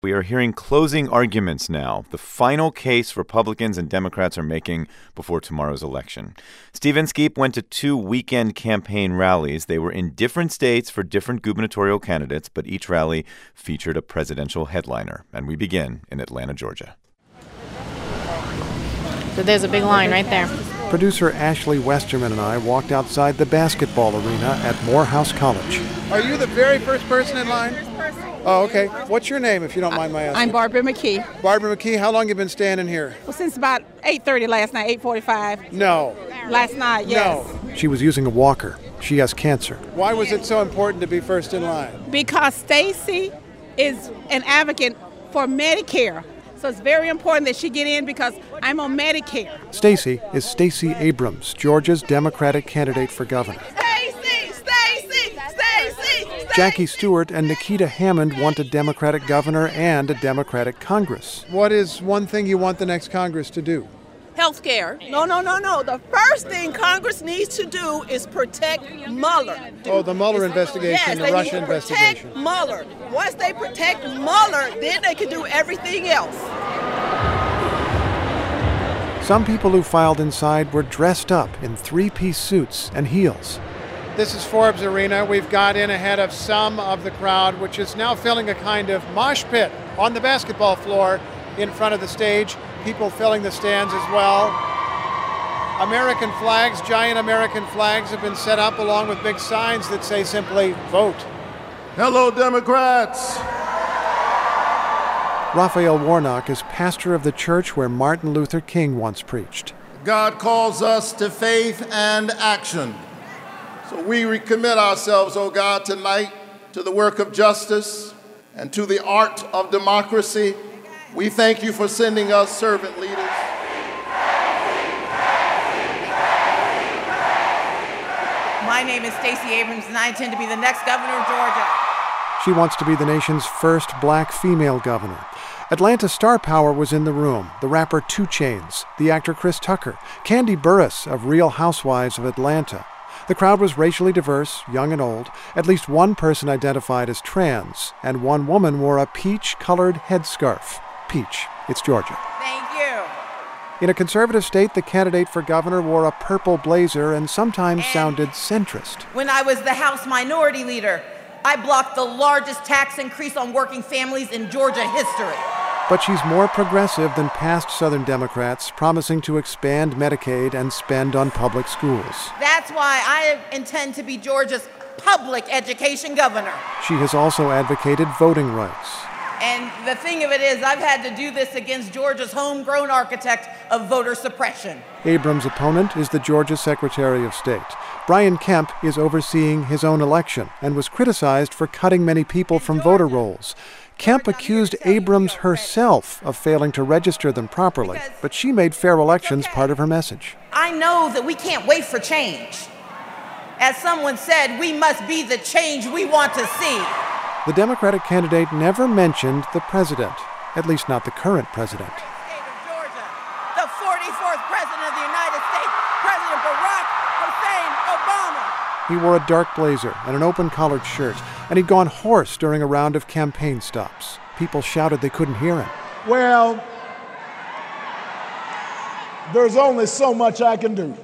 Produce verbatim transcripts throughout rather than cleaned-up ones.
We are hearing closing arguments now, the final case Republicans and Democrats are making before tomorrow's election. Steve Inskeep went to two weekend campaign rallies. They were in different states for different gubernatorial candidates, but each rally featured a presidential headliner. And we begin in Atlanta, Georgia. So there's a big line right there. Producer Ashley Westerman and I walked outside the basketball arena at Morehouse College. Are you the very first person in line? Oh, okay. What's your name, if you don't mind my asking? I'm Barbara McKee. Barbara McKee, how long have you been standing here? Well, since about eight thirty last night, eight forty-five. No. Last night, yes. No. She was using a walker. She has cancer. Why was it so important to be first in line? Because Stacey is an advocate for Medicare. So it's very important that she get in because I'm on Medicare. Stacey is Stacey Abrams, Georgia's Democratic candidate for governor. Stacey! Stacey! Stacey! Jackie Stewart and Nikita Hammond want a Democratic governor and a Democratic Congress. What is one thing you want the next Congress to do? Health care. No, no, no, no. The first thing Congress needs to do is protect Mueller. Oh, the Mueller It's, investigation, yes, the they Russia need to investigation. Protect Mueller. Once they protect Mueller, then they can do everything else. Some people who filed inside were dressed up in three-piece suits and heels. This is Forbes Arena. We've got in ahead of some of the crowd, which is now filling a kind of mosh pit on the basketball floor in front of the stage. People filling the stands as well. American flags, giant American flags have been set up along with big signs that say simply, vote. Hello, Democrats. Raphael Warnock is pastor of the church where Martin Luther King once preached. God calls us to faith and action. So we recommit ourselves, oh God, tonight to the work of justice and to the art of democracy. We thank you for sending us servant leaders. My name is Stacey Abrams, and I intend to be the next governor of Georgia. She wants to be the nation's first black female governor. Atlanta star power was in the room. The rapper two Chainz, the actor Chris Tucker, Kandi Burruss of Real Housewives of Atlanta. The crowd was racially diverse, young and old. At least one person identified as trans, and one woman wore a peach-colored headscarf. Peach. It's Georgia. Thank you. In a conservative state, the candidate for governor wore a purple blazer and sometimes And sounded centrist. When I was the House Minority Leader, I blocked the largest tax increase on working families in Georgia history. But she's more progressive than past Southern Democrats, promising to expand Medicaid and spend on public schools. That's why I intend to be Georgia's public education governor. She has also advocated voting rights. And the thing of it is, I've had to do this against Georgia's homegrown architect of voter suppression. Abrams' opponent is the Georgia Secretary of State. Brian Kemp is overseeing his own election and was criticized for cutting many people from voter rolls. Kemp accused Abrams herself of failing to register them properly, but she made fair elections part of her message. I know that we can't wait for change. As someone said, we must be the change we want to see. The Democratic candidate never mentioned the president, at least not the current president. State of Georgia, the forty-fourth president of the United States, President Barack Hussein Obama. He wore a dark blazer and an open-collared shirt, and he'd gone hoarse during a round of campaign stops. People shouted they couldn't hear him. Well, there's only so much I can do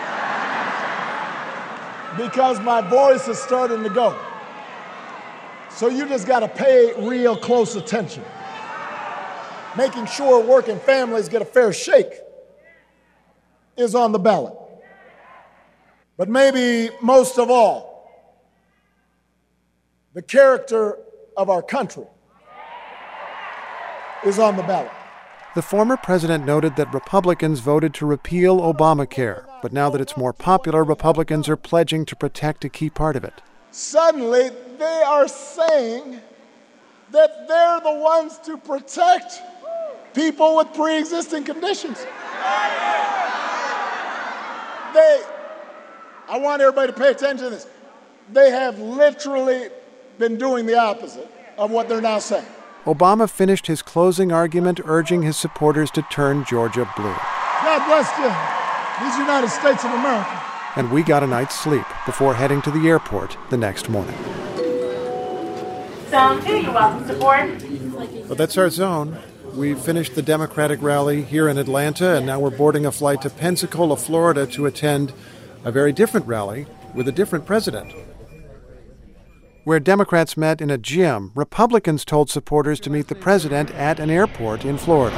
because my voice is starting to go. So you just got to pay real close attention. Making sure working families get a fair shake is on the ballot. But maybe most of all, the character of our country is on the ballot. The former president noted that Republicans voted to repeal Obamacare, but now that it's more popular, Republicans are pledging to protect a key part of it. Suddenly, they are saying that they're the ones to protect people with pre-existing conditions. They, I want everybody to pay attention to this. They have literally been doing the opposite of what they're now saying. Obama finished his closing argument urging his supporters to turn Georgia blue. God bless you. These United States of America. And we got a night's sleep before heading to the airport the next morning. Zone two, you're welcome to board. Well, that's our zone. We finished the Democratic rally here in Atlanta, and now we're boarding a flight to Pensacola, Florida, to attend a very different rally with a different president. Where Democrats met in a gym, Republicans told supporters to meet the president at an airport in Florida.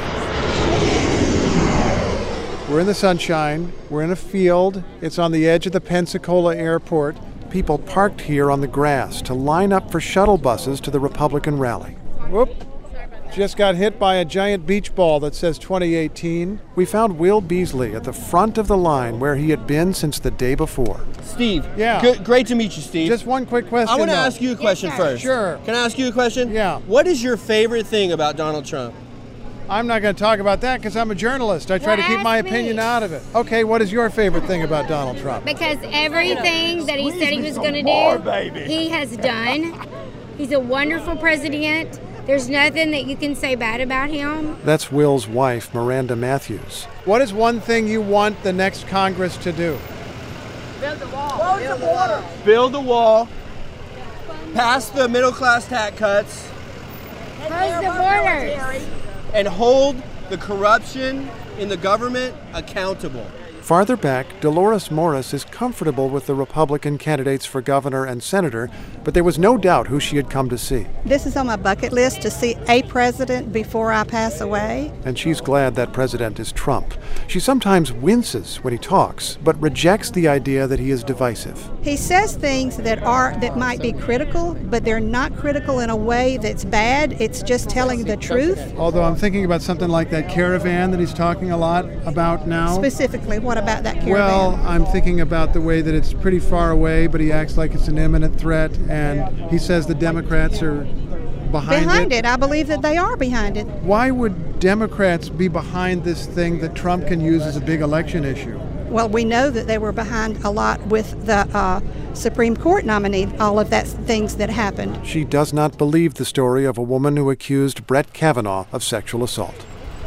We're in the sunshine. We're in a field. It's on the edge of the Pensacola airport. People parked here on the grass to line up for shuttle buses to the Republican rally. Whoop. Just got hit by a giant beach ball that says twenty eighteen. We found Will Beasley at the front of the line where he had been since the day before. Steve. Yeah. Good, great to meet you, Steve. Just one quick question. I want to though. ask you a question yes, first. Sure. Can I ask you a question? Yeah. What is your favorite thing about Donald Trump? I'm not going to talk about that because I'm a journalist. I try well, to keep my me. opinion out of it. Okay, what is your favorite thing about Donald Trump? Because everything that he said he was going to do, he has done. He's a wonderful president. There's nothing that you can say bad about him. That's Will's wife, Miranda Matthews. What is one thing you want the next Congress to do? Build the wall. Close the border. Build the wall. Pass the middle-class tax cuts. Close the borders. And hold the corruption in the government accountable. Farther back, Dolores Morris is comfortable with the Republican candidates for governor and senator, but there was no doubt who she had come to see. This is on my bucket list, to see a president before I pass away. And she's glad that president is Trump. She sometimes winces when he talks, but rejects the idea that he is divisive. He says things that are that might be critical, but they're not critical in a way that's bad. It's just telling the truth. Although I'm thinking about something like that caravan that he's talking a lot about now. Specifically, what about that caravan? Well, I'm thinking about the way that it's pretty far away, but he acts like it's an imminent threat, and he says the Democrats are behind, behind it. it. I believe that they are behind it. Why would Democrats be behind this thing that Trump can use as a big election issue? Well, we know that they were behind a lot with the uh, Supreme Court nominee, all of that things that happened. She does not believe the story of a woman who accused Brett Kavanaugh of sexual assault.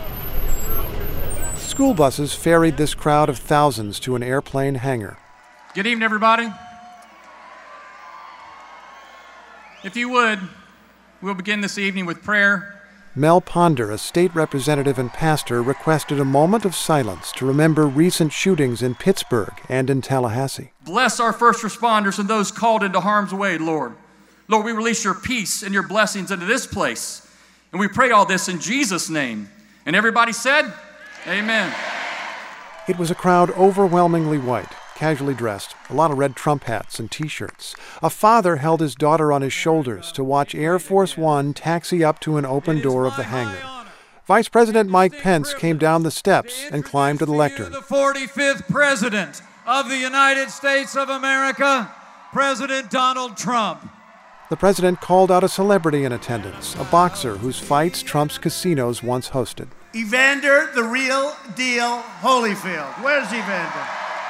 School buses ferried this crowd of thousands to an airplane hangar. Good evening, everybody. If you would, we'll begin this evening with prayer. Mel Ponder, a state representative and pastor, requested a moment of silence to remember recent shootings in Pittsburgh and in Tallahassee. Bless our first responders and those called into harm's way, Lord. Lord, we release your peace and your blessings into this place. And we pray all this in Jesus' name. And everybody said, amen. It was a crowd overwhelmingly white, casually dressed, a lot of red Trump hats and T-shirts. A father held his daughter on his shoulders to watch Air Force One taxi up to an open door of the hangar. Vice President Mike Pence came down the steps and climbed to the lectern. The forty-fifth President of the United States of America, President Donald Trump. The president called out a celebrity in attendance, a boxer whose fights Trump's casinos once hosted. Evander the Real Deal Holyfield. Where's Evander?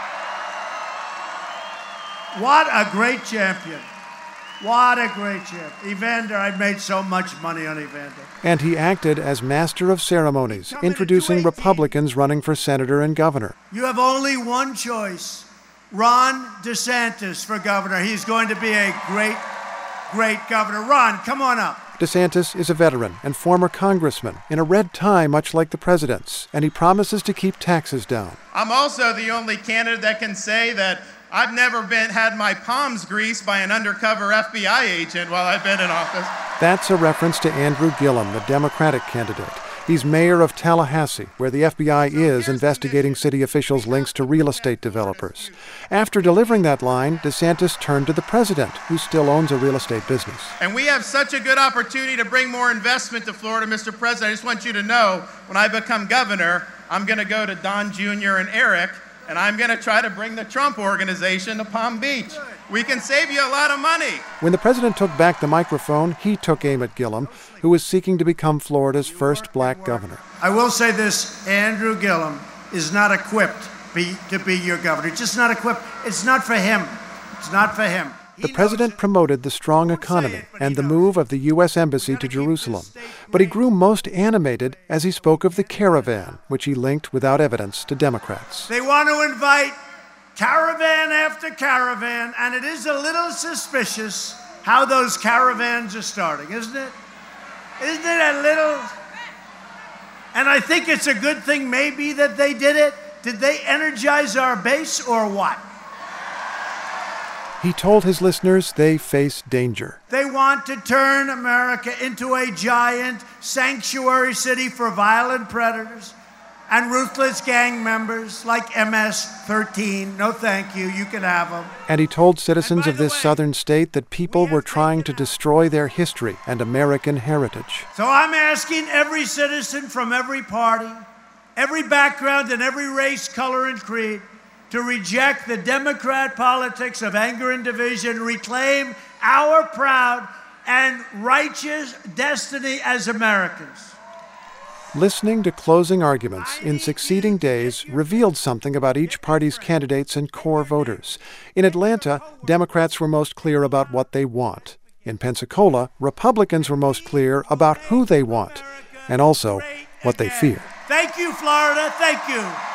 What a great champion. What a great champion. Evander, I've made so much money on Evander. And he acted as master of ceremonies, introducing Republicans running for senator and governor. You have only one choice. Ron DeSantis for governor. He's going to be a great, great governor. Ron, come on up. DeSantis is a veteran and former congressman in a red tie much like the president's, and he promises to keep taxes down. I'm also the only candidate that can say that I've never been had my palms greased by an undercover F B I agent while I've been in office. That's a reference to Andrew Gillum, the Democratic candidate. He's mayor of Tallahassee, where the F B I is investigating city officials' links to real estate developers. After delivering that line, DeSantis turned to the president, who still owns a real estate business. And we have such a good opportunity to bring more investment to Florida, Mister President. I just want you to know, when I become governor, I'm going to go to Don Junior and Eric, and I'm going to try to bring the Trump Organization to Palm Beach. We can save you a lot of money. When the president took back the microphone, he took aim at Gillum, who was seeking to become Florida's first black governor. I will say this, Andrew Gillum is not equipped be, to be your governor. It's just not equipped. It's not for him. It's not for him. The president promoted the strong economy and the move of the U S Embassy to Jerusalem, but he grew most animated as he spoke of the caravan, which he linked without evidence to Democrats. They want to invite caravan after caravan, and it is a little suspicious how those caravans are starting, isn't it? Isn't it a little? And I think it's a good thing maybe that they did it. Did they energize our base or what? He told his listeners they face danger. They want to turn America into a giant sanctuary city for violent predators and ruthless gang members like M S thirteen. No, thank you. You can have them. And he told citizens of this southern state that people were trying to destroy their history and American heritage. So I'm asking every citizen from every party, every background, and every race, color, and creed to reject the Democrat politics of anger and division, reclaim our proud and righteous destiny as Americans. Listening to closing arguments in succeeding days revealed something about each party's candidates and core voters. In Atlanta, Democrats were most clear about what they want. In Pensacola, Republicans were most clear about who they want and also what they fear. Thank you, Florida. Thank you.